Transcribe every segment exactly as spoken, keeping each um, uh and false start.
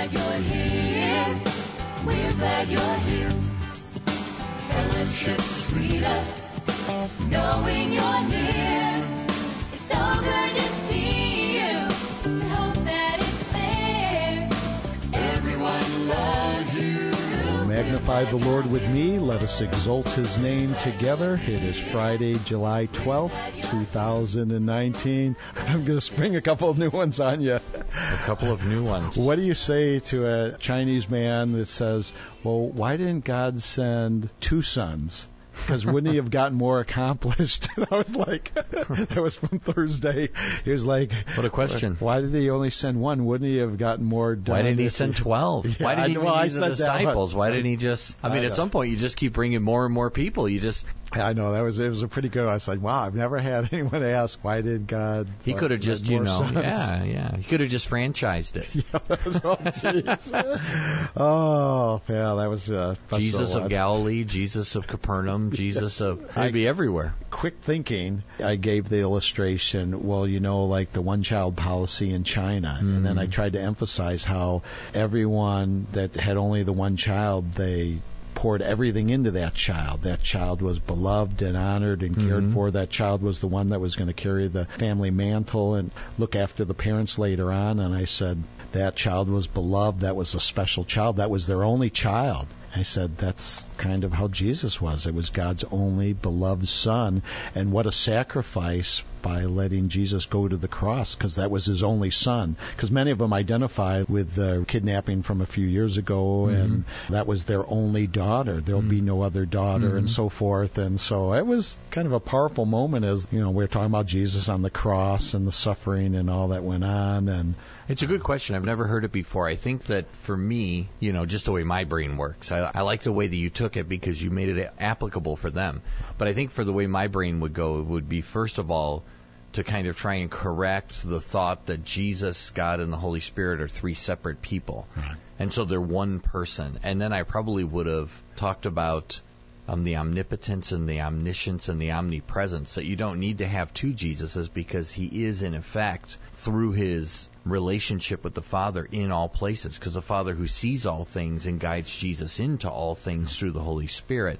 glad you're here. We're glad you're here. Fellowship's sweeter, knowing you're near. It's so good to see you. We hope that it's there. Everyone loves you. Magnify the Lord with me. Let us exalt His name together. It is Friday, July twelfth, two thousand nineteen. I'm going to spring a couple of new ones on you. A couple of new ones. What do you say to a Chinese man that says, well, why didn't God send two sons? Because wouldn't he have gotten more accomplished? And I was like, that was from Thursday. He was like, what a question. Why did he only send one? Wouldn't he have gotten more done? Why didn't he send twelve? Yeah, why did he I, well, need the disciples? Why didn't he just, I mean, I at some point you just keep bringing more and more people. You just... I know, that was it was a pretty good. I was like, wow, I've never had anyone ask, why did God... He could have just, you know, sons? yeah, yeah. He could have just franchised it. Yeah, that was wrong. Jeez. Oh, yeah, that was... Uh, Jesus of Galilee, Jesus of Capernaum, Jesus of... Maybe everywhere. Quick thinking, I gave the illustration, well, you know, like the one-child policy in China. Mm. And then I tried to emphasize how everyone that had only the one child, they... poured everything into that child. That child was beloved and honored and cared mm-hmm. for. That child was the one that was going to carry the family mantle and look after the parents later on. And I said, that child was beloved. That was a special child. That was their only child. I said, that's kind of how Jesus was. It was God's only beloved Son. And what a sacrifice by letting Jesus go to the cross, because that was His only Son. Because many of them identify with the kidnapping from a few years ago, mm-hmm. and that was their only daughter. There'll mm-hmm. be no other daughter, mm-hmm. and so forth. And so it was kind of a powerful moment as, you know, we we're talking about Jesus on the cross and the suffering and all that went on. And it's a good question. I've never heard it before. I think that for me, you know, just the way my brain works, I, I like the way that you took it because you made it applicable for them. But I think for the way my brain would go, it would be, first of all, to kind of try and correct the thought that Jesus, God, and the Holy Spirit are three separate people. Right. And so they're one person. And then I probably would have talked about um, the omnipotence and the omniscience and the omnipresence, that you don't need to have two Jesuses because He is, in effect, through His relationship with the Father in all places, because the Father who sees all things and guides Jesus into all things through the Holy Spirit.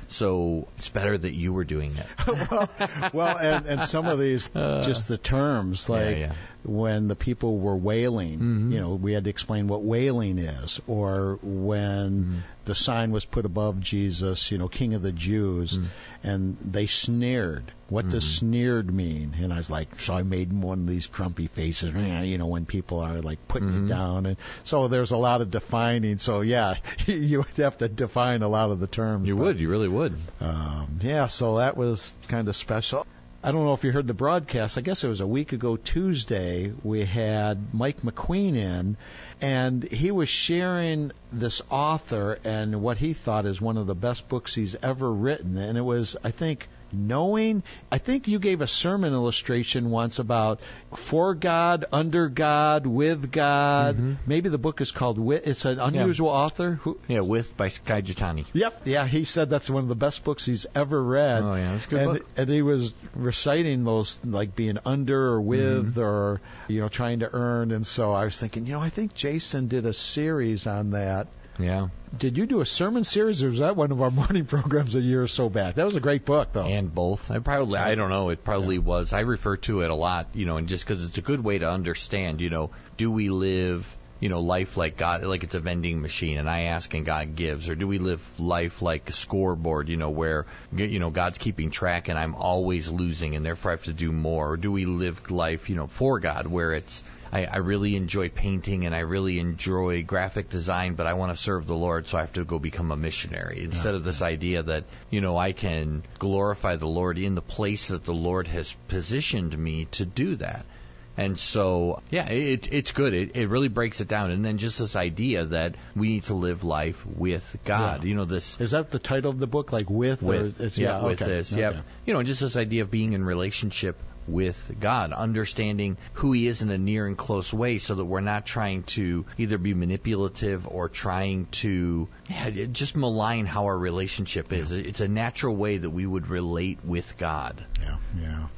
So it's better that you were doing it. well, well and, and some of these, uh, just the terms, like yeah, yeah. when the people were wailing, mm-hmm. you know, we had to explain what wailing is, or when mm-hmm. the sign was put above Jesus, you know, King of the Jews, mm-hmm. and they sneered. What mm-hmm. does sneered mean? And I was like, so I made one of these Trumpy faces, you know, when people are like putting mm-hmm. it down. And so there's a lot of defining. So, yeah, you would have to define a lot of the terms. You but, would. You really would. Um, yeah, so that was kind of special. I don't know if you heard the broadcast. I guess it was a week ago Tuesday. We had Mike McQueen in, and he was sharing this author and what he thought is one of the best books he's ever written. And it was, I think, Knowing. I think you gave a sermon illustration once about for God, under God, with God. Mm-hmm. Maybe the book is called With. It's an unusual yeah. author. Who, yeah, With by Skye Jethani. Yep. Yeah, he said that's one of the best books he's ever read. Oh, yeah, that's a good and, book. And he was reciting those, like being under or with mm-hmm. or, you know, trying to earn. And so I was thinking, you know, I think Jason did a series on that. Yeah. Did you do a sermon series, or was that one of our morning programs a year or so back? That was a great book, though. And both. I probably, I don't know, it probably yeah. was. I refer to it a lot, you know, and just because it's a good way to understand, you know, do we live, you know, life like God, like it's a vending machine, and I ask and God gives, or do we live life like a scoreboard, you know, where, you know, God's keeping track and I'm always losing and therefore I have to do more, or do we live life, you know, for God, where it's, I, I really enjoy painting and I really enjoy graphic design, but I want to serve the Lord, so I have to go become a missionary. Instead yeah. of this idea that, you know, I can glorify the Lord in the place that the Lord has positioned me to do that. And so, yeah, it, it's good. It, it really breaks it down. And then just this idea that we need to live life with God. Yeah. You know, this... Is that the title of the book, like with? With, or it's, yeah, yeah, with okay. this. Okay. Yeah. You know, just this idea of being in relationship with God, understanding who He is in a near and close way, so that we're not trying to either be manipulative or trying to yeah, just malign how our relationship is. Yeah. It's a natural way that we would relate with God. Yeah, yeah.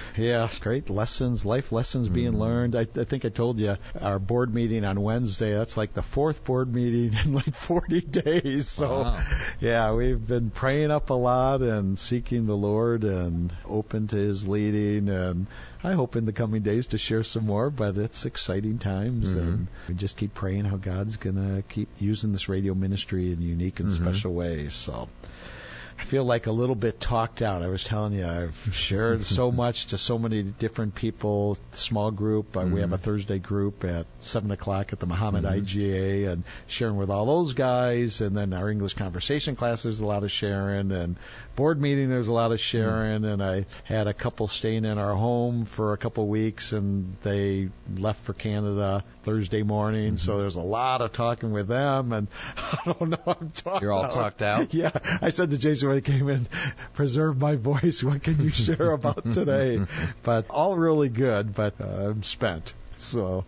Yeah, great lessons, life lessons being learned. I, I think I told you our board meeting on Wednesday, that's like the fourth board meeting in like forty days. So, Wow. yeah, we've been praying up a lot and seeking the Lord and open to His leading. And I hope in the coming days to share some more, but it's exciting times. Mm-hmm. And we just keep praying how God's going to keep using this radio ministry in unique and Mm-hmm. special ways. So I feel like a little bit talked out. I was telling you, I've shared so much to so many different people. Small group. Uh, Mm-hmm. We have a Thursday group at seven o'clock at the Muhammad Mm-hmm. I G A, and sharing with all those guys. And then our English conversation class, there's a lot of sharing. And board meeting, there's a lot of sharing. Mm-hmm. And I had a couple staying in our home for a couple weeks, and they left for Canada Thursday morning. Mm-hmm. So there's a lot of talking with them. And I don't know, I'm talking You're all out. talked out? Yeah. I said to Jason when he came in, preserve my voice. What can you share about today? But all really good, but uh, I'm spent. So,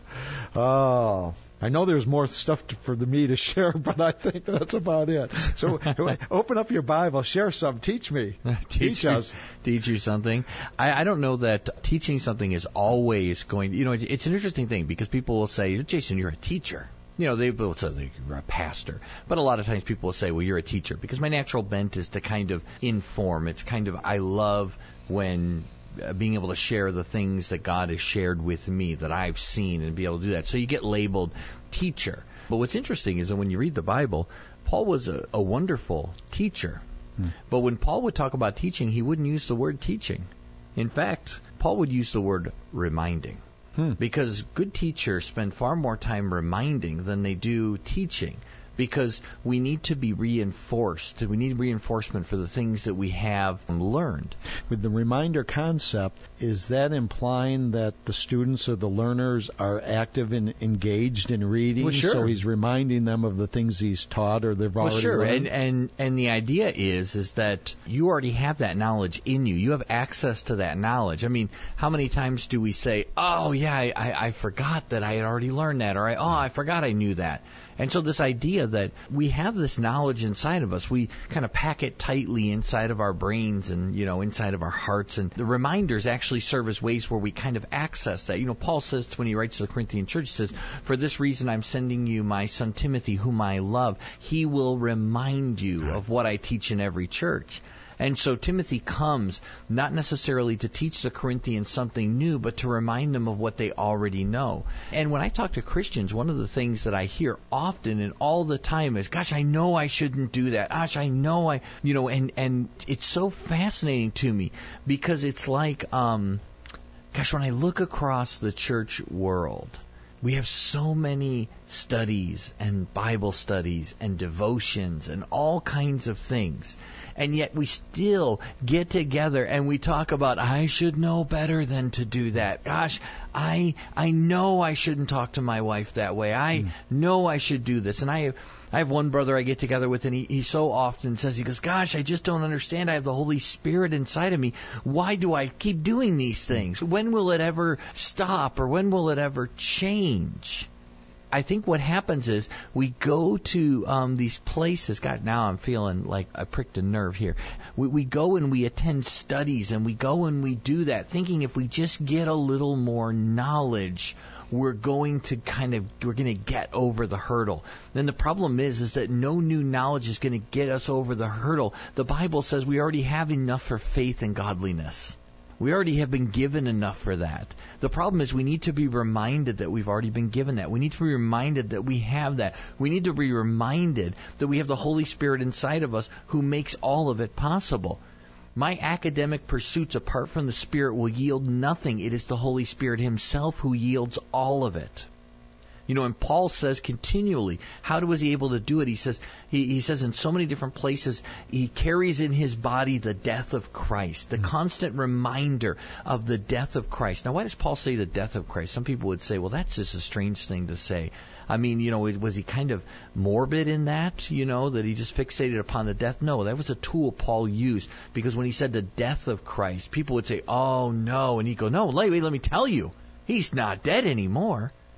oh, I know there's more stuff to, for the, me to share, but I think that's about it. So open up your Bible, share some, teach me. teach, teach me, us. Teach you something. I, I don't know that teaching something is always going, you know, it's, it's an interesting thing because people will say, Jason, you're a teacher. You know, they will say you're a pastor. But a lot of times people will say, well, you're a teacher. Because my natural bent is to kind of inform. It's kind of, I love when uh, being able to share the things that God has shared with me, that I've seen, and be able to do that. So you get labeled teacher. But what's interesting is that when you read the Bible, Paul was a, a wonderful teacher. Hmm. But when Paul would talk about teaching, he wouldn't use the word teaching. In fact, Paul would use the word reminding. Hmm. Because good teachers spend far more time reminding than they do teaching. Because we need to be reinforced. We need reinforcement for the things that we have learned. With the reminder concept, is that implying that the students or the learners are active and engaged in reading? Well, sure. So he's reminding them of the things he's taught or they've already well, sure. learned? And, and and the idea is is that you already have that knowledge in you. You have access to that knowledge. I mean, how many times do we say, oh, yeah, I, I, I forgot that I had already learned that, or I, oh, I forgot I knew that. And so this idea that we have this knowledge inside of us, we kind of pack it tightly inside of our brains and, you know, inside of our hearts. And the reminders actually serve as ways where we kind of access that. You know, Paul says when he writes to the Corinthian church, he says, for this reason I'm sending you my son Timothy, whom I love. He will remind you of what I teach in every church. And so Timothy comes not necessarily to teach the Corinthians something new, but to remind them of what they already know. And when I talk to Christians, one of the things that I hear often and all the time is, gosh, I know I shouldn't do that. Gosh, I know I, you know, and, and it's so fascinating to me because it's like, um, gosh, when I look across the church world, we have so many studies and Bible studies and devotions and all kinds of things. And yet we still get together and we talk about, I should know better than to do that. Gosh, I I know I shouldn't talk to my wife that way. I mm. know I should do this. And I have, I have one brother I get together with, and he, he so often says, he goes, gosh, I just don't understand. I have the Holy Spirit inside of me. Why do I keep doing these things? When will it ever stop, or when will it ever change? I think what happens is we go to um, these places. God, now I'm feeling like I pricked a nerve here. We, we go and we attend studies, and we go and we do that, thinking if we just get a little more knowledge, we're going to kind of we're going to get over the hurdle. Then the problem is, is that no new knowledge is going to get us over the hurdle. The Bible says we already have enough for faith and godliness. We already have been given enough for that. The problem is we need to be reminded that we've already been given that. We need to be reminded that we have that. We need to be reminded that we have the Holy Spirit inside of us who makes all of it possible. My academic pursuits apart from the Spirit will yield nothing. It is the Holy Spirit Himself who yields all of it. You know, and Paul says continually, how was he able to do it? He says, he, he says in so many different places, he carries in his body the death of Christ, the mm-hmm. constant reminder of the death of Christ. Now, why does Paul say the death of Christ? Some people would say, well, that's just a strange thing to say. I mean, you know, was he kind of morbid in that, you know, that he just fixated upon the death? No, that was a tool Paul used, because when he said the death of Christ, people would say, oh, no. And he'd go, no, wait, wait, let me tell you, he's not dead anymore.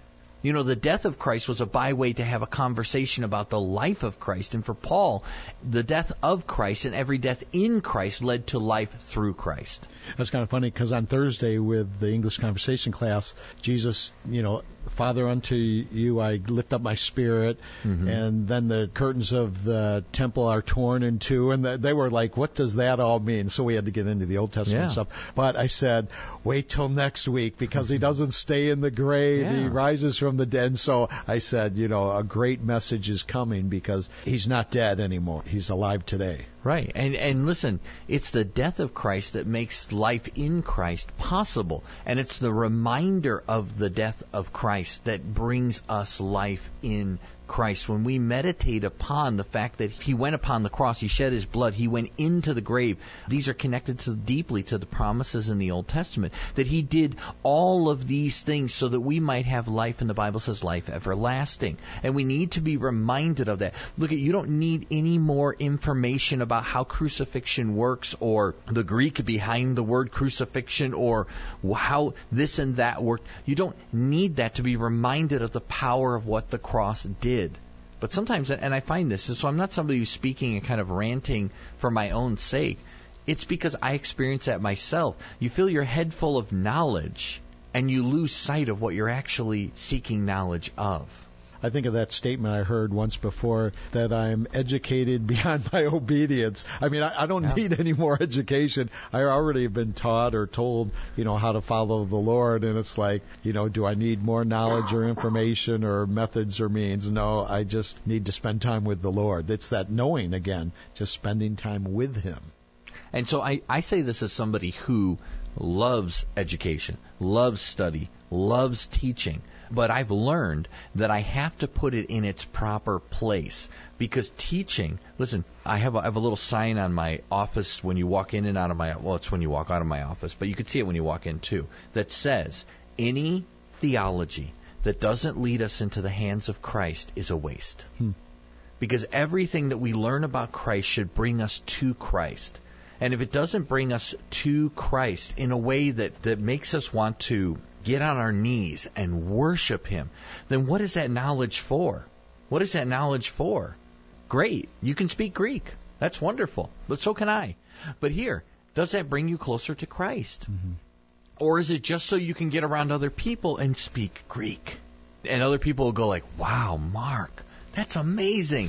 You know, the death of Christ was a byway to have a conversation about the life of Christ. And for Paul, the death of Christ and every death in Christ led to life through Christ. That's kind of funny because on Thursday with the English conversation class, Jesus, you know, Father, unto you I lift up my spirit, mm-hmm. and then the curtains of the temple are torn in two, and the, they were like, what does that all mean? So we had to get into the Old Testament yeah. stuff. But I said, wait till next week because he doesn't stay in the grave. Yeah. He rises from the dead. And so I said, you know, a great message is coming because he's not dead anymore. He's alive today. Right. And and listen, it's the death of Christ that makes life in Christ possible. And it's the reminder of the death of Christ that brings us life in Christ. When we meditate upon the fact that he went upon the cross, he shed his blood, he went into the grave, these are connected to, deeply to the promises in the Old Testament, that he did all of these things so that we might have life, and the Bible says life everlasting. And we need to be reminded of that. Look, you don't need any more information about how crucifixion works or the Greek behind the word crucifixion or how this and that worked. You don't need that to be reminded of the power of what the cross did. But sometimes, and I find this, so I'm not somebody who's speaking and kind of ranting for my own sake. It's because I experience that myself. You fill your head full of knowledge, and you lose sight of what you're actually seeking knowledge of. I think of that statement I heard once before, that I'm educated beyond my obedience. I mean, I, I don't yeah. need any more education. I already have been taught or told, you know, how to follow the Lord. And it's like, you know, do I need more knowledge or information or methods or means? No, I just need to spend time with the Lord. It's that knowing again, just spending time with Him. And so I, I say this as somebody who loves education, loves study, loves teaching. But I've learned that I have to put it in its proper place. Because teaching, listen, I have a, I have a little sign on my office when you walk in and out of my, well, it's when you walk out of my office, but you can see it when you walk in too, that says, any theology that doesn't lead us into the hands of Christ is a waste. Hmm. Because everything that we learn about Christ should bring us to Christ. And if it doesn't bring us to Christ in a way that, that makes us want to get on our knees and worship Him, then what is that knowledge for? What is that knowledge for? Great. You can speak Greek. That's wonderful. But so can I. But here, does that bring you closer to Christ? Mm-hmm. Or is it just so you can get around other people and speak Greek? And other people will go like, wow, Mark, that's amazing.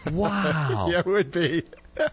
Wow. Yeah, it would be.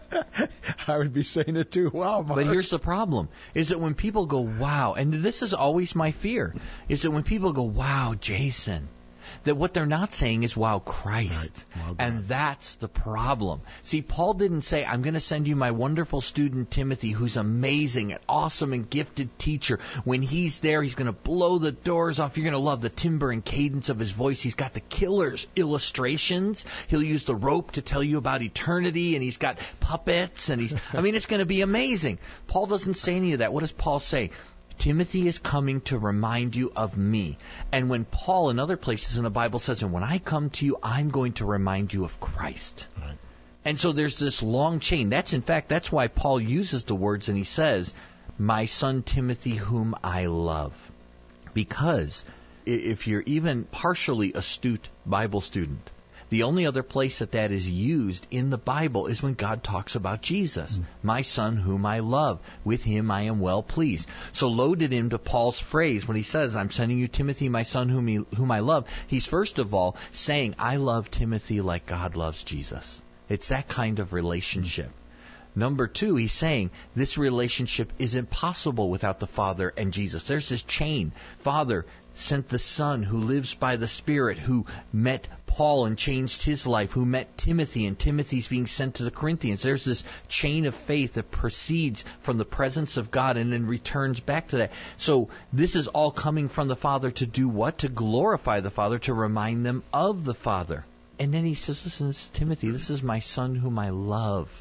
I would be saying it too. Wow, Mark. But here's the problem, is that when people go, wow, and this is always my fear, is that when people go, wow, Jason, that what they're not saying is, wow, Christ. Right. Wow, and that's the problem. See, Paul didn't say, I'm going to send you my wonderful student Timothy, who's amazing and awesome and gifted teacher. When he's there, he's going to blow the doors off. You're going to love the timbre and cadence of his voice. He's got the killer's illustrations. He'll use the rope to tell you about eternity, and he's got puppets, and he's, I mean, it's going to be amazing. Paul doesn't say any of that. What does Paul say? Timothy is coming to remind you of me. And when Paul in other places in the Bible says, and when I come to you, I'm going to remind you of Christ. Right. And so there's this long chain. That's, in fact, that's why Paul uses the words and he says, my son Timothy, whom I love. Because if you're even partially astute Bible student, the only other place that that is used in the Bible is when God talks about Jesus. Mm. My son whom I love. With him I am well pleased. So loaded into Paul's phrase when he says, I'm sending you Timothy, my son whom, he, whom I love. He's first of all saying, I love Timothy like God loves Jesus. It's that kind of relationship. Mm. Number two, he's saying this relationship is impossible without the Father and Jesus. There's this chain. Father sent the Son who lives by the Spirit, who met Paul and changed his life, who met Timothy, and Timothy's being sent to the Corinthians. There's this chain of faith that proceeds from the presence of God and then returns back to that. So this is all coming from the Father to do what? To glorify the Father, to remind them of the Father. And then he says, listen, this is Timothy, this is my son whom I love.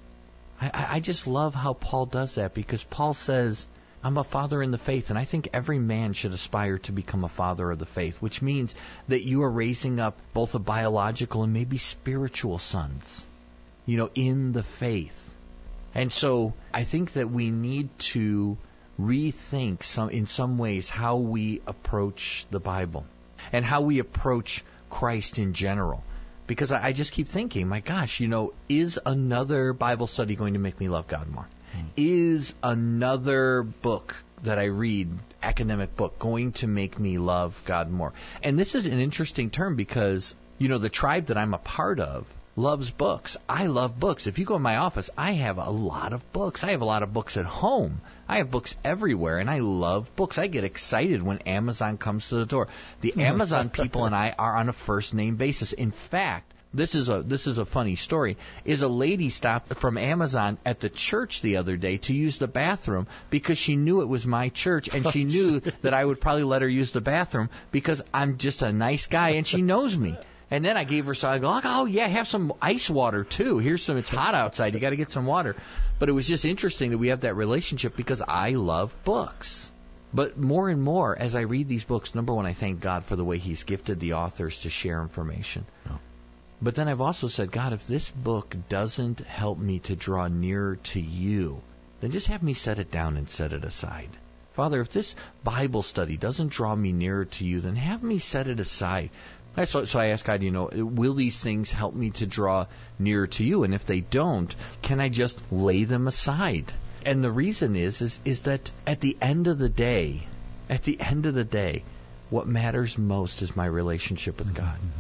I, I just love how Paul does that, because Paul says, I'm a father in the faith, and I think every man should aspire to become a father of the faith, which means that you are raising up both a biological and maybe spiritual sons, you know, in the faith. And so I think that we need to rethink some, in some ways, how we approach the Bible. and how we approach Christ in general. Because I, I just keep thinking, my gosh, you know, is another Bible study going to make me love God more? Mm. Is another book that I read, academic book, going to make me love God more? And this is an interesting term because, you know, the tribe that I'm a part of loves books. I love books. If you go in my office, I have a lot of books. I have a lot of books at home. I have books everywhere, and I love books. I get excited when Amazon comes to the door. The Amazon people and I are on a first-name basis. In fact, this is a this is a funny story, is a lady stopped from Amazon at the church the other day to use the bathroom because she knew it was my church, and she knew that I would probably let her use the bathroom because I'm just a nice guy, and she knows me. And then I gave her some, I go, oh, yeah, have some ice water, too. Here's some, it's hot outside. You got to get some water. But it was just interesting that we have that relationship because I love books. But more and more, as I read these books, number one, I thank God for the way He's gifted the authors to share information. Oh. But then I've also said, God, if this book doesn't help me to draw nearer to You, then just have me set it down and set it aside. Father, if this Bible study doesn't draw me nearer to You, then have me set it aside. So, so I asked God, you know, will these things help me to draw nearer to You? And if they don't, can I just lay them aside? And the reason is, is, is that at the end of the day, at the end of the day, what matters most is my relationship with God. Mm-hmm.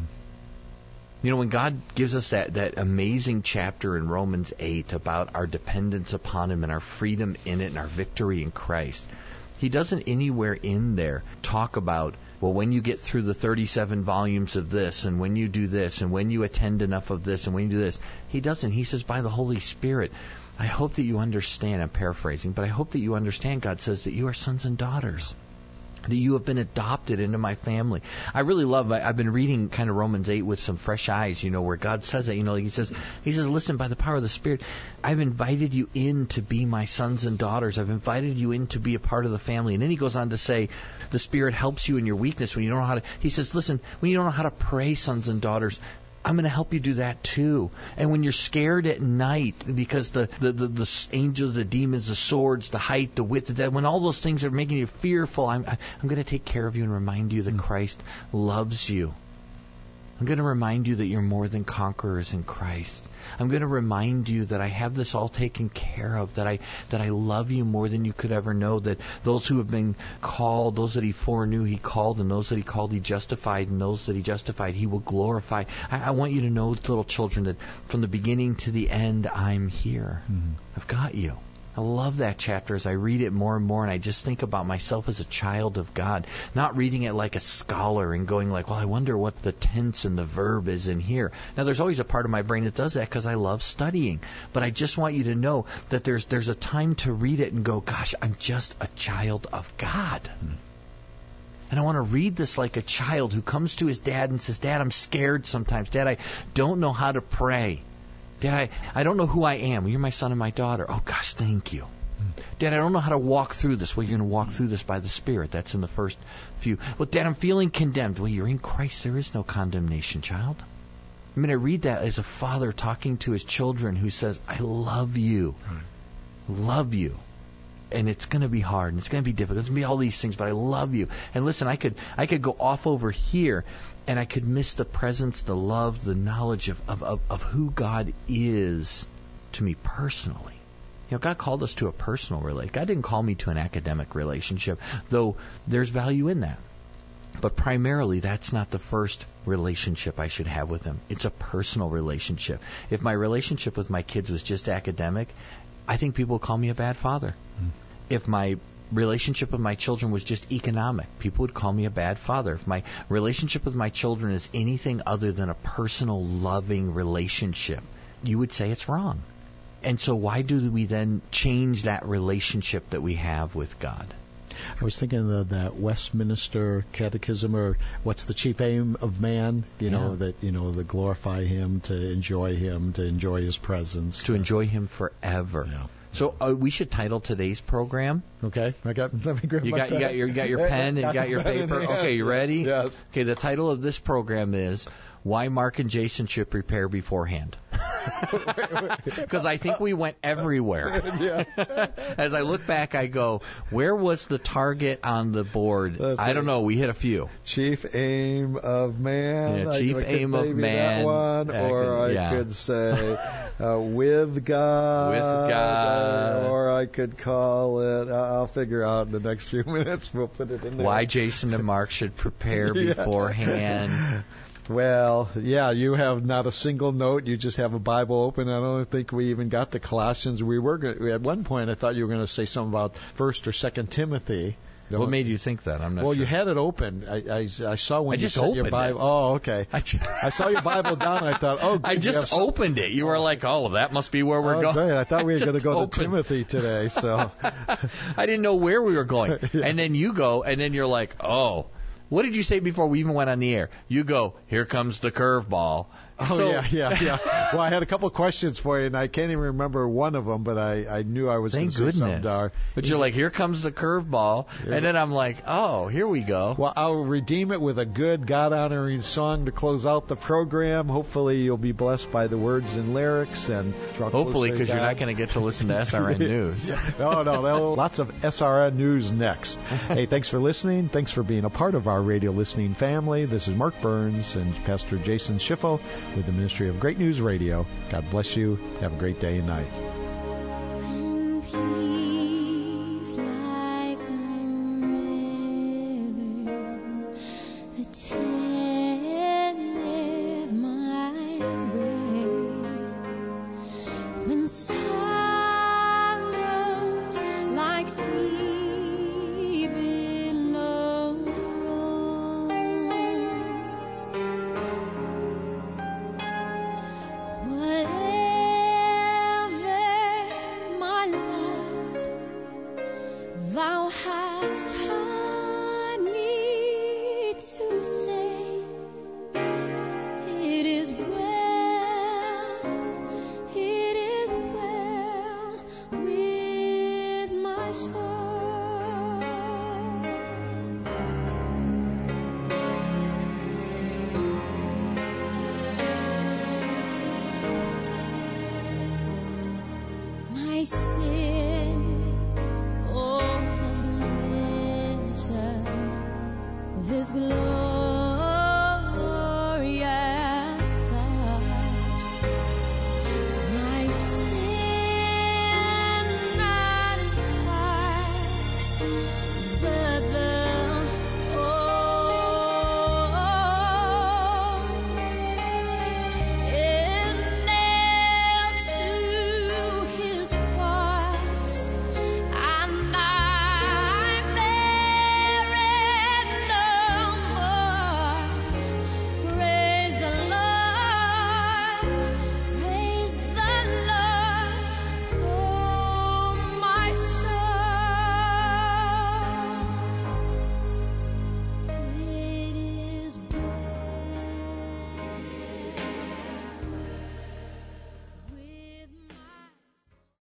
You know, when God gives us that, that amazing chapter in Romans eight about our dependence upon Him and our freedom in it and our victory in Christ, He doesn't anywhere in there talk about, well, when you get through the thirty-seven volumes of this, and when you do this, and when you attend enough of this, and when you do this. He doesn't. He says, by the Holy Spirit, I hope that you understand, I'm paraphrasing, but I hope that you understand, God says, that you are sons and daughters, that you have been adopted into my family. I really love, I, I've been reading kind of Romans eight with some fresh eyes, you know, where God says that, you know, he says, he says, listen, by the power of the Spirit, I've invited you in to be my sons and daughters. I've invited you in to be a part of the family. And then he goes on to say, the Spirit helps you in your weakness when you don't know how to, he says, listen, when you don't know how to pray, sons and daughters, I'm going to help you do that too. And when you're scared at night because the, the, the, the angels, the demons, the swords, the height, the width, the depth, when all those things are making you fearful, I'm, I'm going to take care of you and remind you that Christ loves you. I'm going to remind you that you're more than conquerors in Christ. I'm going to remind you that I have this all taken care of, that I that I love you more than you could ever know, that those who have been called, those that He foreknew, He called, and those that He called, He justified, and those that He justified, He will glorify. I, I want you to know, little children, that from the beginning to the end, I'm here. Mm-hmm. I've got you. I love that chapter as I read it more and more, and I just think about myself as a child of God, not reading it like a scholar and going like, well, I wonder what the tense and the verb is in here. Now, there's always a part of my brain that does that because I love studying, but I just want you to know that there's there's a time to read it and go, gosh, I'm just a child of God. Hmm. And I want to read this like a child who comes to his dad and says, Dad, I'm scared sometimes. Dad, I don't know how to pray. Dad, I, I don't know who I am. Well, you're my son and my daughter. Oh, gosh, thank you. Mm. Dad, I don't know how to walk through this. Well, you're going to walk through this by the Spirit. That's in the first few. Well, Dad, I'm feeling condemned. Well, you're in Christ. There is no condemnation, child. I mean, I read that as a father talking to his children who says, I love you. Mm. Love you. And it's going to be hard, and it's going to be difficult. It's going to be all these things, but I love you. And listen, I could I could go off over here, and I could miss the presence, the love, the knowledge of, of, of, of who God is to me personally. You know, God called us to a personal relationship. God didn't call me to an academic relationship, though there's value in that. But primarily, that's not the first relationship I should have with Him. It's a personal relationship. If my relationship with my kids was just academic, I think people would call me a bad father. Mm. If my relationship with my children was just economic, people would call me a bad father. If my relationship with my children is anything other than a personal, loving relationship, you would say it's wrong. And so why do we then change that relationship that we have with God? I was thinking of that Westminster Catechism, or what's the chief aim of man? You yeah. know, that, you know, to glorify Him, to enjoy Him, to enjoy His presence. To enjoy Him forever. Yeah. So uh, we should title today's program. Okay, I got. Let me grab You my got you got your you got your pen and you got your pen in paper. hand. Okay, you ready? Yes. Okay, the title of this program is Why Mark and Jason Should Prepare Beforehand. Because I think we went everywhere. Yeah. As I look back, I go, where was the target on the board? That's I don't right. know. We hit a few. Chief aim of man. Yeah, I- chief I could aim of maybe man. That one, I or could- I yeah. could say uh, with God. With God. uh, or I could call it. Uh, I'll figure out in the next few minutes. We'll put it in there. Why Jason and Mark should prepare Yeah. beforehand. Well, yeah, you have not a single note. You just have a Bible open. I don't think we even got to Colossians. We were gonna, at one point. I thought you were going to say something about First or Second Timothy. What made you think that? I'm not Well, sure. you had it open. I, I, I saw when I you just set your opened Bible. it. Oh, okay. I ju- I saw your Bible down. I thought, oh, I good, you have just some- opened it. You were like, oh, that must be where we're Oh, going. great. I thought we were going to just go opened. to Timothy today. So I didn't know where we were going. Yeah. And then you go, and then you're like, oh. What did you say before we even went on the air? You go, here comes the curveball. Oh, So- yeah, yeah, yeah. Well, I had a couple of questions for you, and I can't even remember one of them, but I, I knew I was going Thank to say something. goodness. Dar. But you're like, here comes the curveball. And then I'm like, oh, here we go. Well, I'll redeem it with a good God-honoring song to close out the program. Hopefully, you'll be blessed by the words and lyrics. And draw Hopefully, closer to because you're God. not going to get to listen to S R N News. No, no, no. Lots of S R N News next. Hey, thanks for listening. Thanks for being a part of our radio listening family. This is Mark Burns and Pastor Jason Schiffel with the Ministry of Great News Radio. God bless you. Have a great day and night.